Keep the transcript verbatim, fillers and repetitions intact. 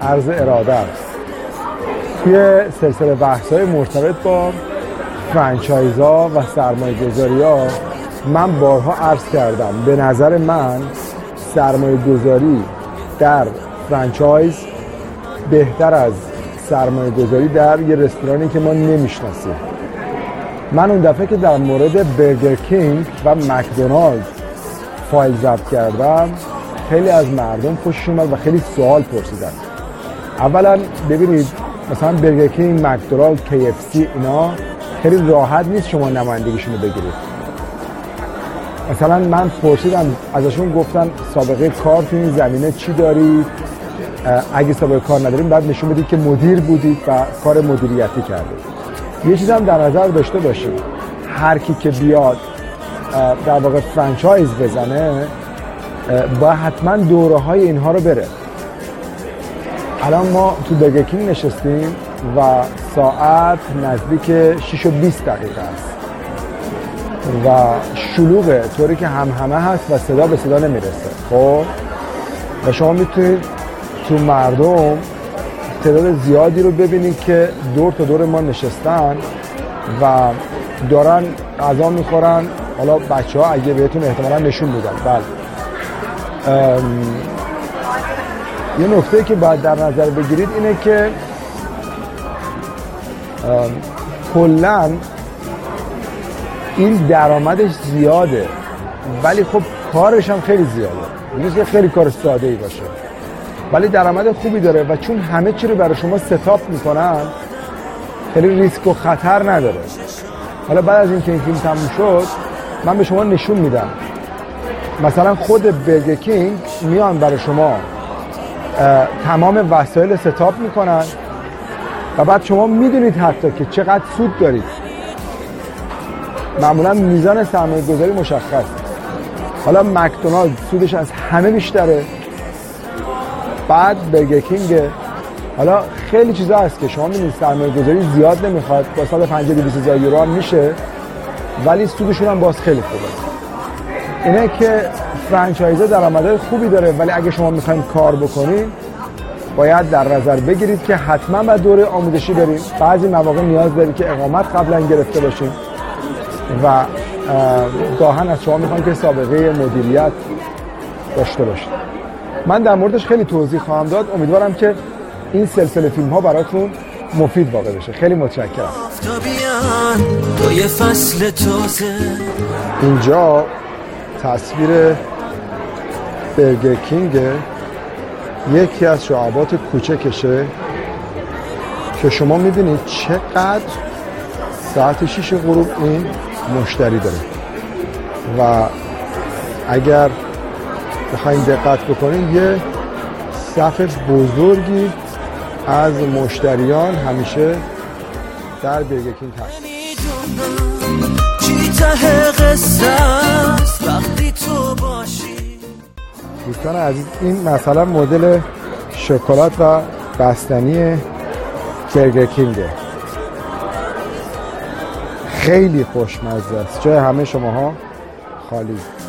عرض اراده است. توی سلسله بحث‌های مرتبط با فرانچایزها و سرمایه‌گذاری‌ها من بارها عرض کردم به نظر من سرمایه‌گذاری در فرانچایز بهتر از سرمایه‌گذاری در یه رستورانی که ما نمیشناسیم. من اون دفعه که در مورد برگر کینگ و مکدونالد فایل ضبط کردم خیلی از مردم خوششون اومد و خیلی سوال پرسیدن. اولا ببینید مثلا برگر کینگ، مکدونالد، کی اف سی اینا خیلی راحت نیست شما نمایندگیشون رو بگیرید. مثلا من پرسیدم ازشون، گفتن سابقه کار تو این زمینه چی دارید؟ اگه سابقه کار نداریم بعد نشون بدید که مدیر بودید و کار مدیریتی کردید. یه چیز هم در نظر داشته باشید، هر کی که بیاد در واقع فرانچایز بزنه باید حتما دوره های اینها رو بره. الان ما تو برگر کینگ نشستیم و ساعت نزدیک شش و بیست دقیقه است و شلوغه، طوری که هم همه هست و صدا به صدا نمیرسه. خب و شما میتونید تو مردم تعداد زیادی رو ببینید که دور تا دور ما نشستن و دارن غذا میخورن. حالا بچه ها اگه بهتون احتمالا نشون میدن. بله یه نکته که باید در نظر بگیرید اینه که کلاً این درآمدش زیاده ولی خب کارش هم خیلی زیاده. نیست که خیلی کار ساده ای باشه ولی درآمد خوبی داره و چون همه چی رو برای شما ستاپ میکنن خیلی ریسک و خطر نداره. حالا بعد از اینکه این فیلم تموم شد من به شما نشون میدم مثلا خود برگر کینگ میان برای شما تمام وسایل ستاپ میکنن و بعد شما میدونید حتی که چقدر سود دارید. معمولا میزان سرمایه گذاری مشخص. حالا مکدونالد سودش از همه بیشتره، بعد برگر کینگ. حالا خیلی چیزا هست که شما میدونید سرمایه گذاری زیاد نمیخواد، با صد و پنجاه تا دویست هزار یورو هم میشه ولی سودشون هم باز خیلی خوبه. اینه که فرانچایزها درآمدهای خوبی داره ولی اگه شما میخواین کار بکنین باید در نظر بگیرید که حتما باید دوره آموزشی بریم. بعضی مواقع نیاز دارید که اقامت قبلا گرفته باشین و گاهن از شما میخوان که سابقه مدیریت داشته باشید. من در موردش خیلی توضیح خواهم داد. امیدوارم که این سلسله فیلم ها براتون مفید واقع بشه. خیلی متشکرم. اینجا تصویر برگر کینگ یکی از شعبات کوچکشه که شما میبینید چقدر ساعت شیش غروب این مشتری داره و اگر بخواین دقت بکنید یه صف بزرگی از مشتریان همیشه در برگر کینگ هست. دوستان عزیز این مثلا مدل شکلات و بستنی برگر کینگه، خیلی خوشمزه است. جای همه شماها خالی.